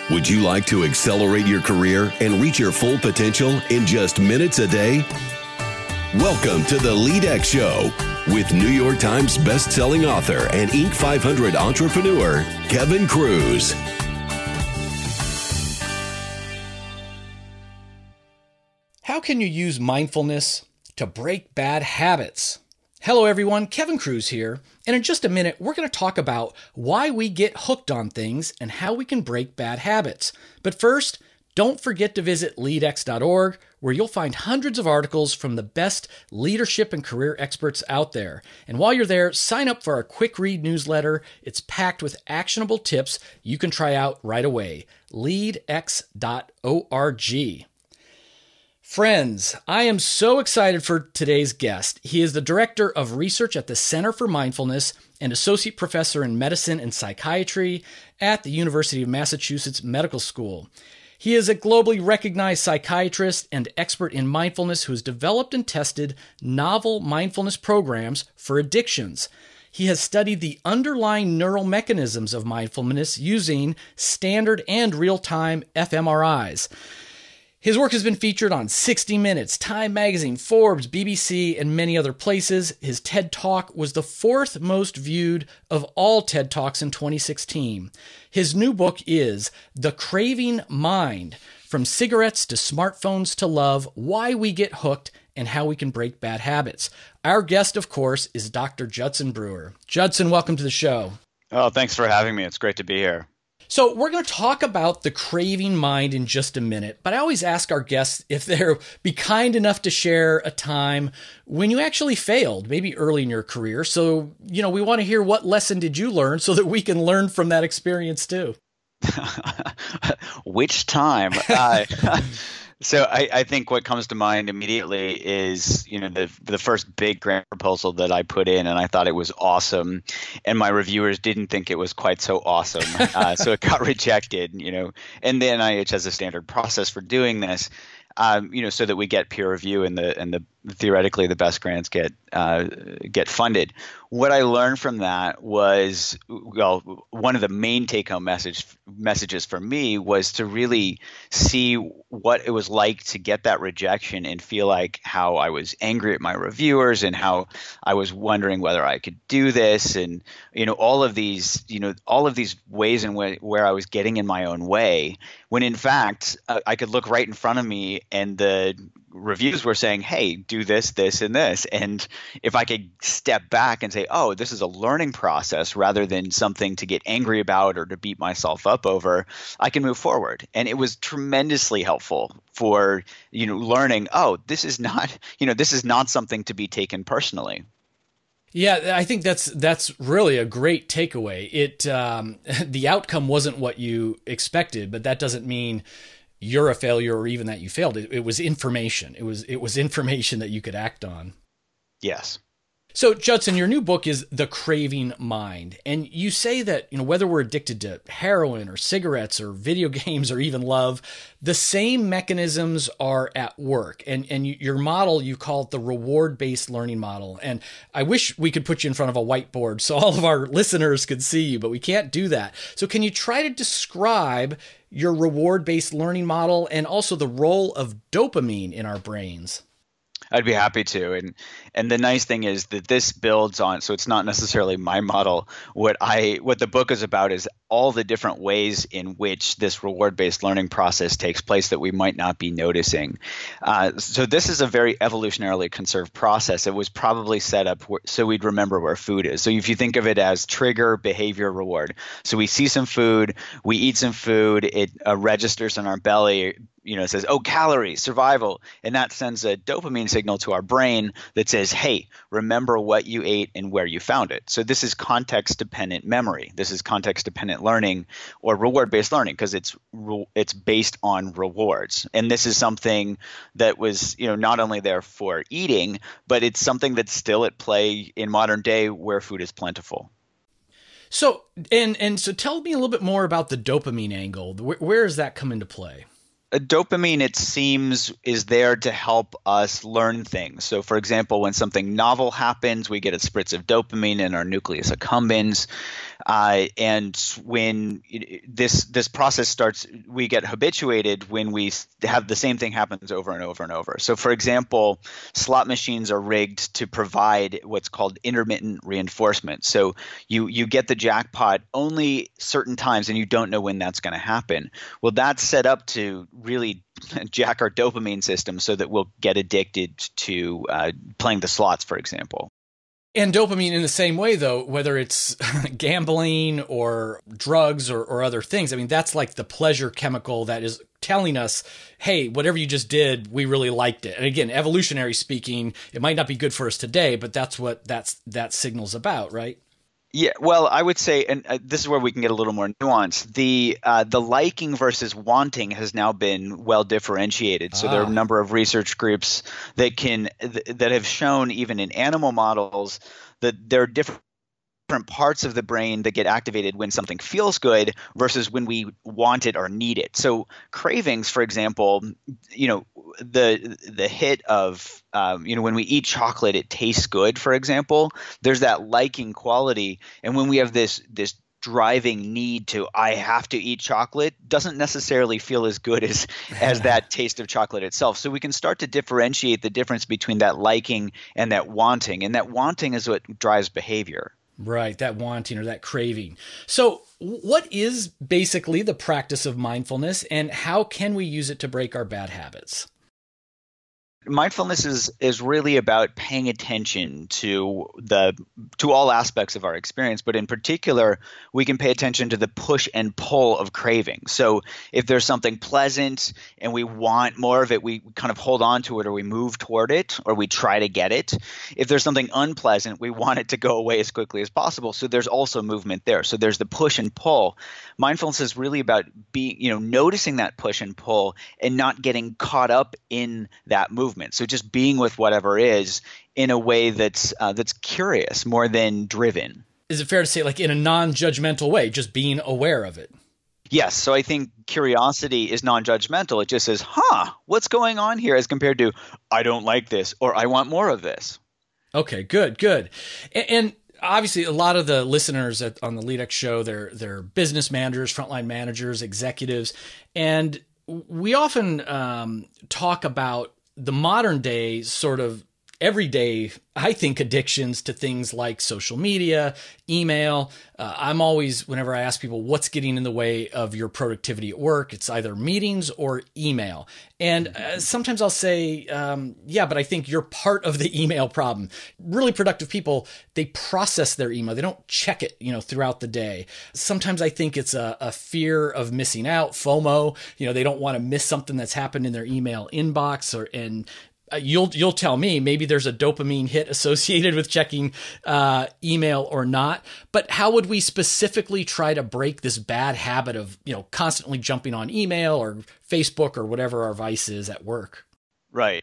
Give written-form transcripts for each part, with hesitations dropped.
Would you like to accelerate your career and reach your full potential in just minutes a day? Welcome to the LeadX Show with New York Times best-selling author and Inc. 500 entrepreneur, Kevin Kruse. How can you use mindfulness to break bad habits? Hello everyone, Kevin Kruse here, and in just a minute we're going to talk about why we get hooked on things and how we can break bad habits. But first, don't forget to visit leadx.org, where you'll find hundreds of articles from the best leadership and career experts out there. And while you're there, sign up for our quick read newsletter. It's packed with actionable tips you can try out right away. leadx.org. Friends, I am so excited for today's guest. He is the Director of Research at the Center for Mindfulness and Associate Professor in Medicine and Psychiatry at the University of Massachusetts Medical School. He is a globally recognized psychiatrist and expert in mindfulness who has developed and tested novel mindfulness programs for addictions. He has studied the underlying neural mechanisms of mindfulness using standard and real-time fMRIs. His work has been featured on 60 Minutes, Time Magazine, Forbes, BBC, and many other places. His TED Talk was the fourth most viewed of all TED Talks in 2016. His new book is The Craving Mind: From Cigarettes to Smartphones to Love, Why We Get Hooked and How We Can Break Bad Habits. Our guest, of course, is Dr. Judson Brewer. Judson, welcome to the show. Oh, thanks for having me. It's great to be here. So we're going to talk about the craving mind in just a minute, but I always ask our guests if they'll be kind enough to share a time when you actually failed, maybe early in your career. So, we want to hear what lesson did you learn so that we can learn from that experience too. Which time? So I think what comes to mind immediately is, the first big grant proposal that I put in, and I thought it was awesome, and my reviewers didn't think it was quite so awesome, so it got rejected. And the NIH has a standard process for doing this, so that we get peer review and the theoretically the best grants get funded. What I learned from that was, one of the main take-home messages for me was to really see what it was like to get that rejection and feel like how I was angry at my reviewers and how I was wondering whether I could do this, and all of these ways in where I was getting in my own way, when in fact I could look right in front of me and the reviews were saying, hey, do this, this, and this. And if I could step back and say, oh, this is a learning process rather than something to get angry about or to beat myself up over, I can move forward. And it was tremendously helpful for, learning, oh, this is not something to be taken personally. Yeah, I think that's really a great takeaway. The outcome wasn't what you expected, but that doesn't mean you're a failure or even that you failed. It was information. It was information that you could act on. Yes. So, Judson, your new book is The Craving Mind. And you say that, whether we're addicted to heroin or cigarettes or video games or even love, the same mechanisms are at work. And your model, you call it the reward-based learning model. And I wish we could put you in front of a whiteboard so all of our listeners could see you, but we can't do that. So can you try to describe your reward-based learning model and also the role of dopamine in our brains? I'd be happy to. And the nice thing is that this builds on, so it's not necessarily my model. What the book is about is all the different ways in which this reward-based learning process takes place that we might not be noticing. So this is a very evolutionarily conserved process. It was probably set up so we'd remember where food is. So if you think of it as trigger, behavior, reward. So we see some food, we eat some food, it registers in our belly, it says, oh, calories, survival. And that sends a dopamine signal to our brain that says, hey, remember what you ate and where you found it. So this is context-dependent memory. This is context-dependent learning or reward-based learning because it's based on rewards. And this is something that was, not only there for eating, but it's something that's still at play in modern day where food is plentiful. So, and so tell me a little bit more about the dopamine angle. Where does that come into play? Dopamine, it seems, is there to help us learn things. So, for example, when something novel happens, we get a spritz of dopamine in our nucleus accumbens. And when this process starts, we get habituated when we have the same thing happens over and over and over. So, for example, slot machines are rigged to provide what's called intermittent reinforcement. So you get the jackpot only certain times, and you don't know when that's going to happen. Well, that's set up to really jack our dopamine system so that we'll get addicted to playing the slots, for example. And dopamine in the same way, though, whether it's gambling or drugs or other things, I mean, that's like the pleasure chemical that is telling us, hey, whatever you just did, we really liked it. And again, evolutionary speaking, it might not be good for us today, but that's what that signal's about, right? Yeah, well, I would say, and this is where we can get a little more nuance. The liking versus wanting has now been well differentiated. So there are a number of research groups that have shown, even in animal models, that there are different parts of the brain that get activated when something feels good versus when we want it or need it. So cravings, for example, the hit of when we eat chocolate, it tastes good, for example. There's that liking quality, and when we have this driving need to, I have to eat chocolate, doesn't necessarily feel as good as that taste of chocolate itself. So we can start to differentiate the difference between that liking and that wanting, and that wanting is what drives behavior. Right, that wanting or that craving. So what is basically the practice of mindfulness, and how can we use it to break our bad habits? Mindfulness is really about paying attention to all aspects of our experience, but in particular, we can pay attention to the push and pull of craving. So if there's something pleasant and we want more of it, we kind of hold on to it, or we move toward it, or we try to get it. If there's something unpleasant, we want it to go away as quickly as possible. So there's also movement there. So there's the push and pull. Mindfulness is really about noticing that push and pull and not getting caught up in that movement. So just being with whatever is in a way that's curious more than driven. Is it fair to say, like, in a non-judgmental way, just being aware of it? Yes. So I think curiosity is non-judgmental. It just says, what's going on here, as compared to, I don't like this, or I want more of this. Okay, good. And obviously, a lot of the listeners on the LeadX show, they're business managers, frontline managers, executives, and we often talk about the modern day sort of everyday, I think, addictions to things like social media, email. I'm always, whenever I ask people what's getting in the way of your productivity at work, it's either meetings or email. And sometimes I'll say, yeah, but I think you're part of the email problem. Really productive people, they process their email. They don't check it, throughout the day. Sometimes I think it's a fear of missing out, FOMO. They don't want to miss something that's happened in their email inbox, and you'll tell me, maybe there's a dopamine hit associated with checking email or not. But how would we specifically try to break this bad habit of, constantly jumping on email or Facebook or whatever our vice is at work? Right.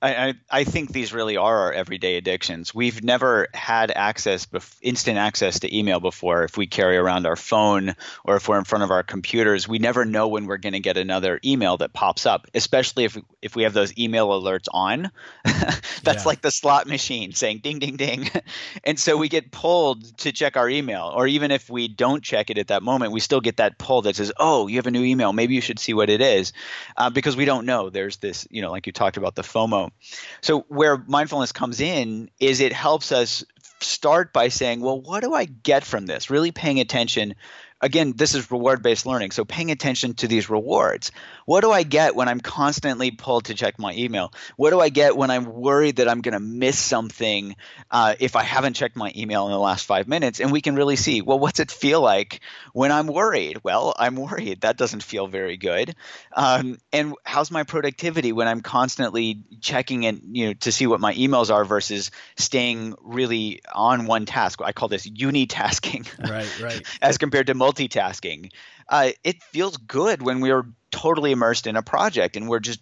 I think these really are our everyday addictions. We've never had instant access to email before. If we carry around our phone or if we're in front of our computers, we never know when we're going to get another email that pops up, especially if we have those email alerts on. That's like the slot machine saying ding, ding, ding. And so we get pulled to check our email. Or even if we don't check it at that moment, we still get that pull that says, oh, you have a new email. Maybe you should see what it is, because we don't know. There's this, like you talked about, the FOMO. So where mindfulness comes in is it helps us start by saying, well, what do I get from this? Really paying attention. Again, this is reward-based learning. So paying attention to these rewards. What do I get when I'm constantly pulled to check my email? What do I get when I'm worried that I'm going to miss something if I haven't checked my email in the last 5 minutes? And we can really see, well, what's it feel like when I'm worried? Well, I'm worried. That doesn't feel very good. And how's my productivity when I'm constantly checking in, to see what my emails are versus staying really on one task? I call this unitasking. Right. As compared to multitasking. It feels good when we're totally immersed in a project and we're just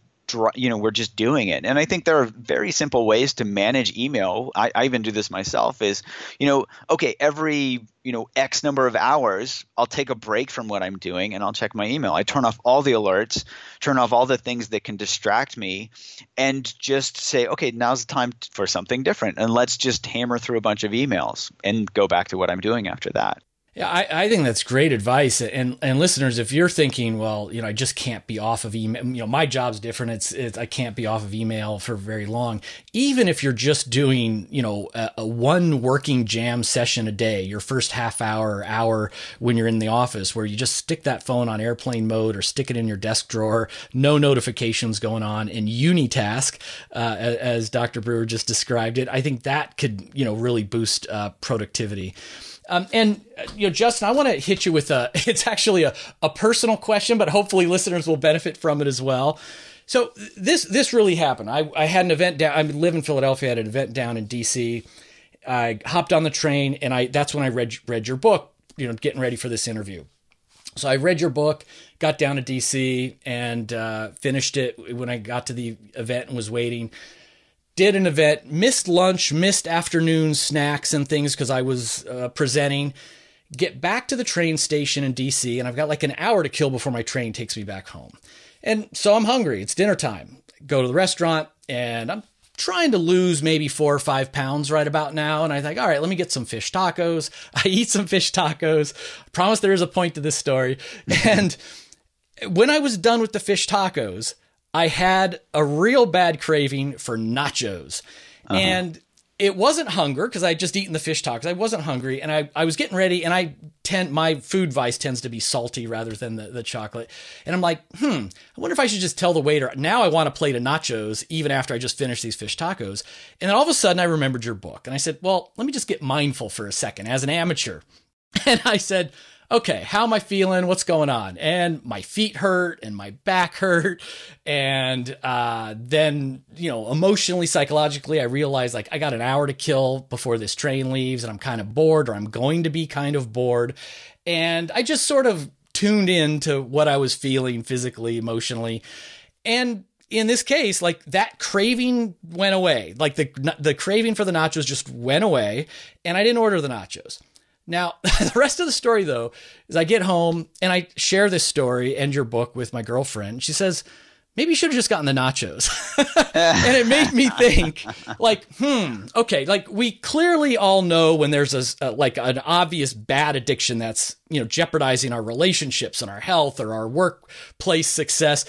doing it. And I think there are very simple ways to manage email. I even do this myself is, every, X number of hours, I'll take a break from what I'm doing and I'll check my email. I turn off all the alerts, turn off all the things that can distract me, and just say, okay, now's the time for something different. And let's just hammer through a bunch of emails and go back to what I'm doing after that. Yeah, I think that's great advice. And listeners, if you're thinking, well, I just can't be off of email, my job's different. I can't be off of email for very long. Even if you're just doing, a one working jam session a day, your first half hour or hour when you're in the office, where you just stick that phone on airplane mode or stick it in your desk drawer, no notifications going on, and unitask, as Dr. Brewer just described it, I think that could, really boost productivity. Justin, I want to hit you with it's actually a personal question, but hopefully listeners will benefit from it as well. So this really happened. I had an event down, I live in Philadelphia, I had an event down in DC. I hopped on the train and that's when I read your book, getting ready for this interview. So I read your book, got down to DC and finished it when I got to the event and was waiting. Did an event, missed lunch, missed afternoon snacks and things because I was presenting. Get back to the train station in DC, and I've got like an hour to kill before my train takes me back home. And so I'm hungry. It's dinner time. Go to the restaurant, and I'm trying to lose maybe 4 or 5 pounds right about now. And I think, all right, let me get some fish tacos. I eat some fish tacos. I promise there is a point to this story. And when I was done with the fish tacos, I had a real bad craving for nachos. Uh-huh. And it wasn't hunger because I had just eaten the fish tacos. I wasn't hungry, and I was getting ready, and my food vice tends to be salty rather than the chocolate. And I'm like, I wonder if I should just tell the waiter, now I want a plate of nachos even after I just finished these fish tacos. And then all of a sudden I remembered your book, and I said, well, let me just get mindful for a second as an amateur. And I said, okay, how am I feeling? What's going on? And my feet hurt and my back hurt. And then, emotionally, psychologically, I realized like I got an hour to kill before this train leaves and I'm kind of bored, or I'm going to be kind of bored. And I just sort of tuned in to what I was feeling physically, emotionally. And in this case, like that craving went away. Like the craving for the nachos just went away, and I didn't order the nachos. Now, the rest of the story, though, is I get home and I share this story and your book with my girlfriend. She says, maybe you should have just gotten the nachos. And it made me think, like, okay, like we clearly all know when there's like an obvious bad addiction that's, jeopardizing our relationships and our health or our workplace success.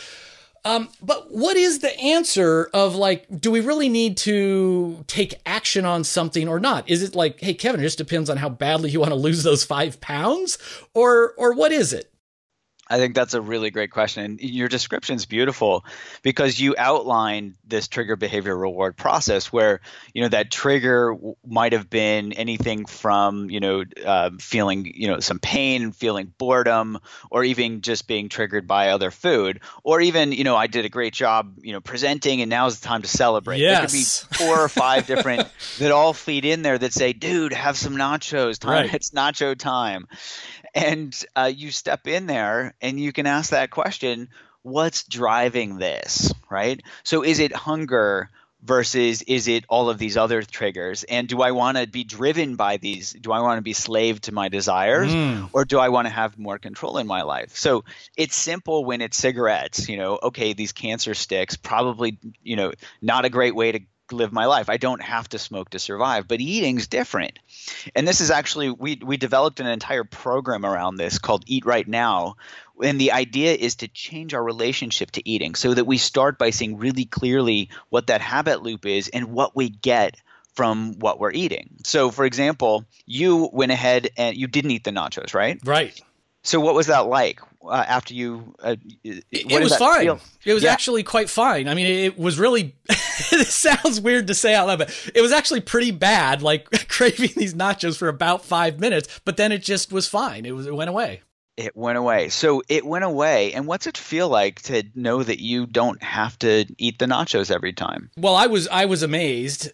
But what is the answer of like, do we really need to take action on something or not? Is it like, hey, Kevin, it just depends on how badly you want to lose those 5 pounds, or what is it? I think that's a really great question. And your description is beautiful because you outlined this trigger behavior reward process where, that trigger might have been anything from, feeling, some pain, feeling boredom, or even just being triggered by other food, or even, I did a great job, presenting, and now's the time to celebrate. Yes. There could be 4 or 5 different that all feed in there that say, dude, have some nachos. Right. It's nacho time. And you step in there and you can ask that question, what's driving this, right? So is it hunger versus is it all of these other triggers? And do I want to be driven by these? Do I want to be slave to my desires, or do I want to have more control in my life? So it's simple when it's cigarettes, okay, these cancer sticks, probably, not a great way to live my life. I don't have to smoke to survive, but eating's different. And this is actually, we developed an entire program around this called Eat Right Now. And the idea is to change our relationship to eating so that we start by seeing really clearly what that habit loop is and what we get from what we're eating. So for example, you went ahead and you didn't eat the nachos, right? Right. So what was that like after you? It was fine. Feel? It was actually quite fine. I mean, it was really. It sounds weird to say out loud, but it was actually pretty bad. Like craving these nachos for about 5 minutes, but then it just was fine. It went away. It went away. So it went away. And what's it feel like to know that you don't have to eat the nachos every time? Well, I was amazed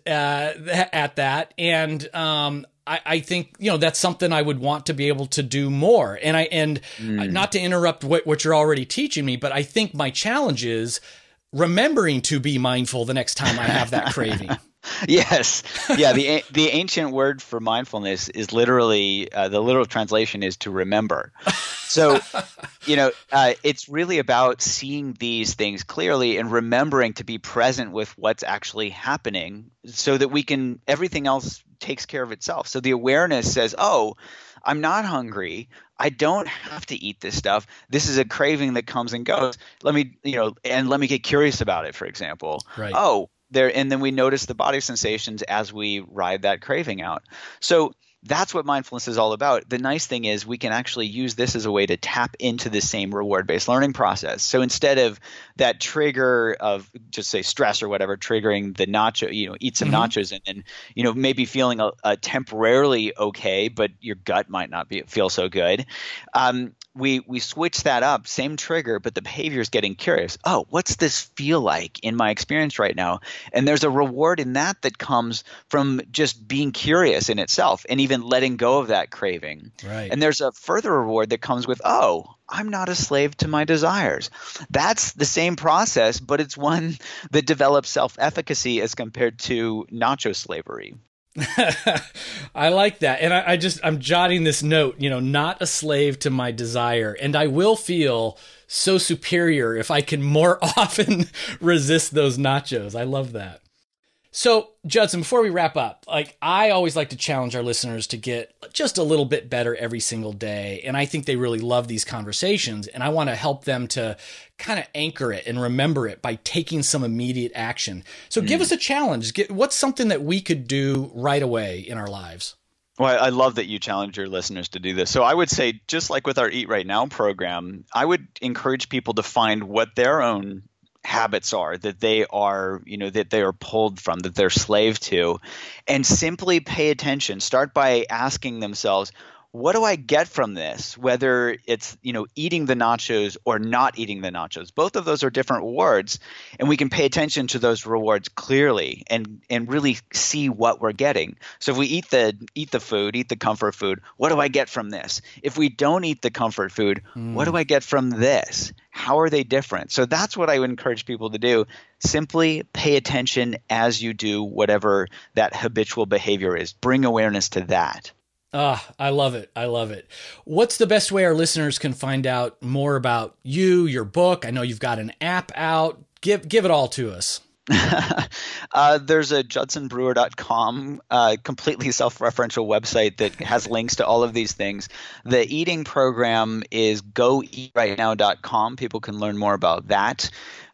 at that, and I think that's something I would want to be able to do more. And not to interrupt what you're already teaching me, but I think my challenge is remembering to be mindful the next time I have that craving. Yes. Yeah. The ancient word for mindfulness is literally the literal translation is to remember. So, it's really about seeing these things clearly and remembering to be present with what's actually happening so that everything else takes care of itself. So the awareness says, oh, I'm not hungry. I don't have to eat this stuff. This is a craving that comes and goes. Let me, and let me get curious about it, for example. Right. Oh, and then we notice the body sensations as we ride that craving out. So that's what mindfulness is all about. The nice thing is we can actually use this as a way to tap into the same reward-based learning process. So instead of that trigger of just say stress or whatever, triggering the nacho, eat some nachos and then, maybe feeling a temporarily okay, but your gut might not feel so good. We switch that up, same trigger, but the behavior is getting curious. Oh, what's this feel like in my experience right now? And there's a reward in that comes from just being curious in itself and even letting go of that craving. Right. And there's a further reward that comes with, oh, I'm not a slave to my desires. That's the same process, but it's one that develops self-efficacy as compared to nacho slavery. I like that. And I'm jotting this note, not a slave to my desire. And I will feel so superior if I can more often resist those nachos. I love that. So, Judson, before we wrap up, I always like to challenge our listeners to get just a little bit better every single day. And I think they really love these conversations. And I want to help them to kind of anchor it and remember it by taking some immediate action. So give us a challenge. What's something that we could do right away in our lives? Well, I love that you challenge your listeners to do this. So I would say, just like with our Eat Right Now program, I would encourage people to find what their own habits are that they are, that they are pulled from, that they're slave to, and simply pay attention. Start by asking themselves, what do I get from this? Whether it's, eating the nachos or not eating the nachos. Both of those are different rewards, and we can pay attention to those rewards clearly and really see what we're getting. So if we eat the food, eat the comfort food, what do I get from this? If we don't eat the comfort food, what do I get from this? How are they different? So that's what I would encourage people to do. Simply pay attention as you do whatever that habitual behavior is. Bring awareness to that. I love it. I love it. What's the best way our listeners can find out more about you, your book? I know you've got an app out. Give it all to us. There's a judsonbrewer.com completely self-referential website that has links to all of these things. The eating program is goeatrightnow.com. People can learn more about that.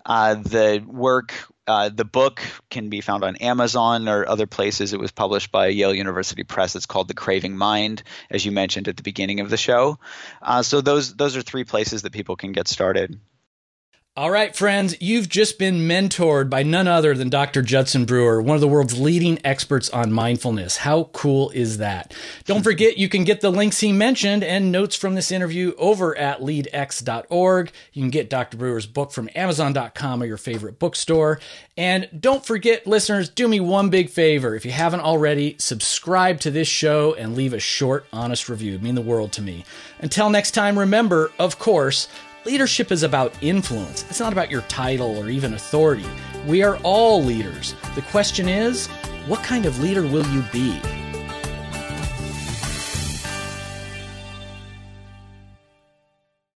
The book can be found on Amazon or other places. It was published by Yale University Press. It's called The Craving Mind, as you mentioned at the beginning of the show. So those are three places that people can get started. All right, friends, you've just been mentored by none other than Dr. Judson Brewer, one of the world's leading experts on mindfulness. How cool is that? Don't forget, you can get the links he mentioned and notes from this interview over at leadx.org. You can get Dr. Brewer's book from Amazon.com or your favorite bookstore. And don't forget, listeners, do me one big favor. If you haven't already, subscribe to this show and leave a short, honest review. It'd mean the world to me. Until next time, remember, of course, leadership is about influence. It's not about your title or even authority. We are all leaders. The question is, what kind of leader will you be?